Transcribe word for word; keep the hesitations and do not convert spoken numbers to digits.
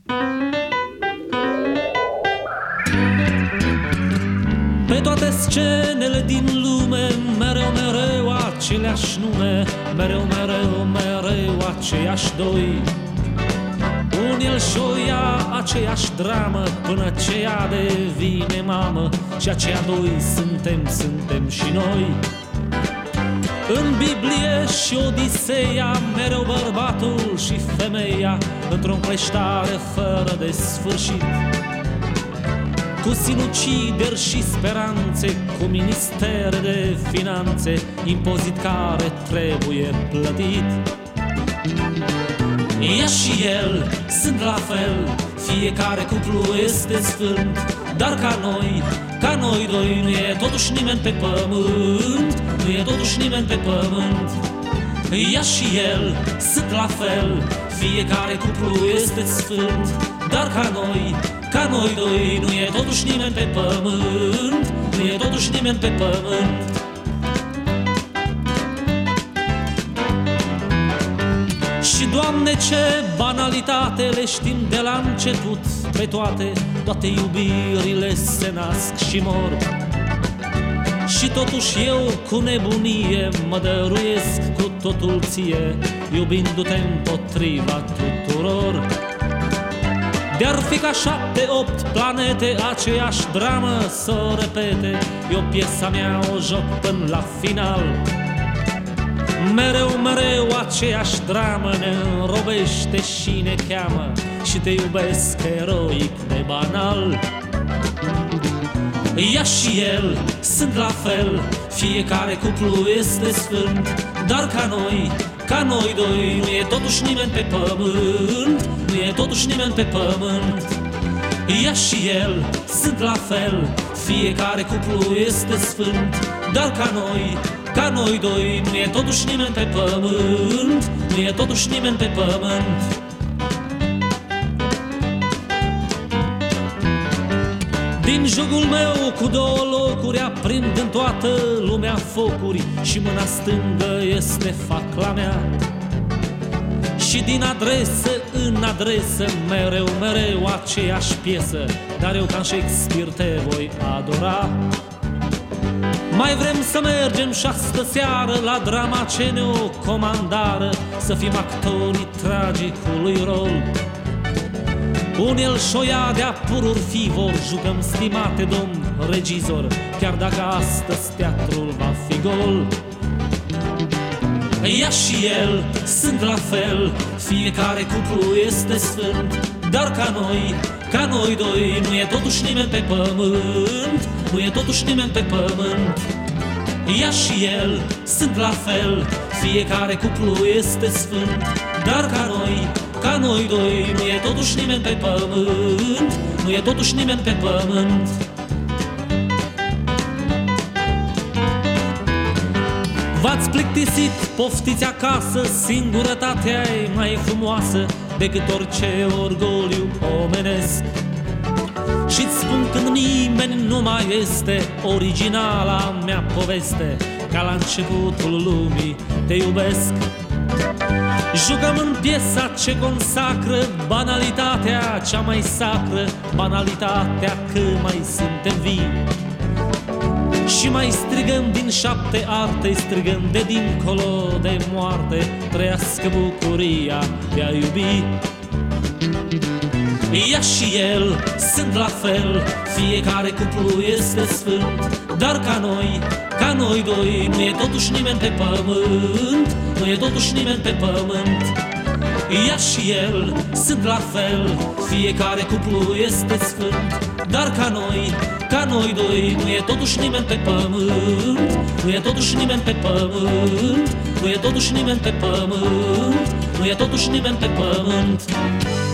Pe toate scenele din lume, mereu, mereu aceleași nume, mereu, mereu, mereu aceiași doi. Un el și-o ia aceeași dramă, până ce ea devine mamă, și aceia doi suntem, suntem și noi. În Biblie și Odiseea, mereu bărbatul și femeia, într-o încleștare fără de sfârșit, cu sinucideri și speranțe, cu ministere de finanțe, impozit care trebuie plătit. Ea și el sunt la fel, fiecare cuplu este sfânt, dar ca noi, ca noi doi, nu e totuși nimeni pe pământ, nu e totuși nimeni pe pământ. Ea și el sunt la fel, fiecare cuplu este sfânt, dar ca noi, ca noi doi, nu e totuși nimeni pe pământ, nu e totuși nimeni pe pământ. Și, Doamne, ce banalitate, le știm de la început pe toate, toate iubirile se nasc și mor. Și totuși eu cu nebunie mă dăruiesc cu totul ție, iubindu-te împotriva tuturor. De-ar fi ca șapte, opt planete, aceeași dramă să o repete, eu piesa mea o joc până la final. Mereu, mereu aceeași dramă ne înrobește și ne cheamă, și te iubesc eroic nebanal. Ea și el sunt la fel, fiecare cuplu este sfânt, dar ca noi, ca noi doi, nu e totuși nimeni pe pământ, nu e totuși nimeni pe pământ. Ea și el sunt la fel, fiecare cuplu este sfânt, dar ca noi, ca noi doi, nu e totuși nimeni pe pământ, nu e totuși nimeni pe pământ. Din jugul meu cu două locuri aprind în toată lumea focuri, și mâna stângă este facla mea. Și din adresă în adresă, mereu, mereu aceeași piesă, dar eu ca Shakespeare te voi adora. Mai vrem să mergem și astă seară la drama ce ne-o comandară, să fim actorii tragicului rol. Un el și-o ia de-a pururi fivor, jucăm, stimate domn regizor, chiar dacă astăzi teatrul va fi gol. Ea și el sunt la fel, fiecare cuplu este sfânt, dar ca noi, ca noi doi, nu e totuși nimeni pe pământ, nu e totuși nimeni pe pământ. Ea și el sunt la fel, fiecare cuplu este sfânt, dar ca noi, ca noi doi, nu e totuși nimeni pe pământ, nu e totuși nimeni pe pământ. V-ați plictisit, poftiți acasă, singurătatea e mai frumoasă decât orice orgoliu omenesc. Și-ți spun când nimeni nu mai este, originala mea poveste, ca la începutul lumii te iubesc. Jucăm în piesa ce consacră banalitatea cea mai sacră, banalitatea că mai suntem vii. Și mai strigăm din șapte arte, strigăm de dincolo de moarte, trăiască bucuria de a iubi. Ea și el sunt la fel, fiecare cuplu este sfânt, dar ca noi, ca noi doi, nu e totuși nimeni pe pământ, nu e totuși nimeni pe pământ. Ea și el sunt la fel, fiecare cuplu este sfânt, dar ca noi, ca noi doi, nu e totuși nimeni pe pământ, nu e totuși nimeni pe pământ, nu e totuși nimeni pe pământ, nu e totuși nimeni pe pământ.